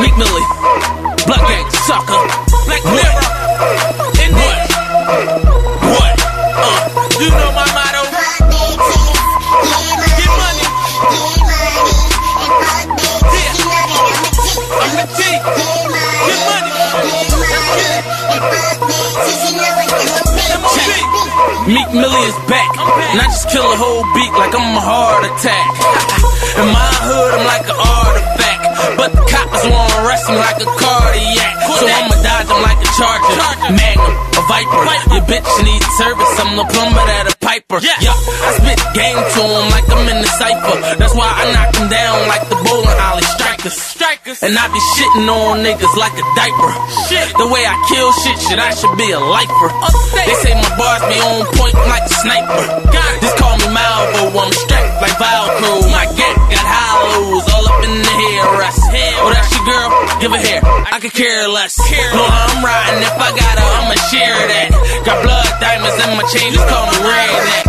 Meek Millie, Blood Gang, sucker. Black Mirror, in what? What? You know my motto. Get money. Yeah. I'm the G. Get money. Meek Millie is back, and I just kill a whole beat like I'm a heart attack. In my hood, I'm like an artifact, but the cops wanna arrest me like a cardiac. So I'ma dodge them like a Charger, Magnum, a Viper. Your bitch needs service, I'm the plumber that a piper. Yeah, I spit game to them like I'm in the cypher. That's why I knock them down like the bowling alley strikers. And I be shitting on niggas like a diaper. The way I kill shit, I should be a lifer. They say my bars be on point like a sniper. Just call me Malvo, I'm strapped like Velcro. My gang got hollows all up in the hair rest. Oh, that's your girl? Give her hair, I could care less. Know I'm riding, if I got her, I'ma share that. Got blood diamonds in my chain, just call me Red.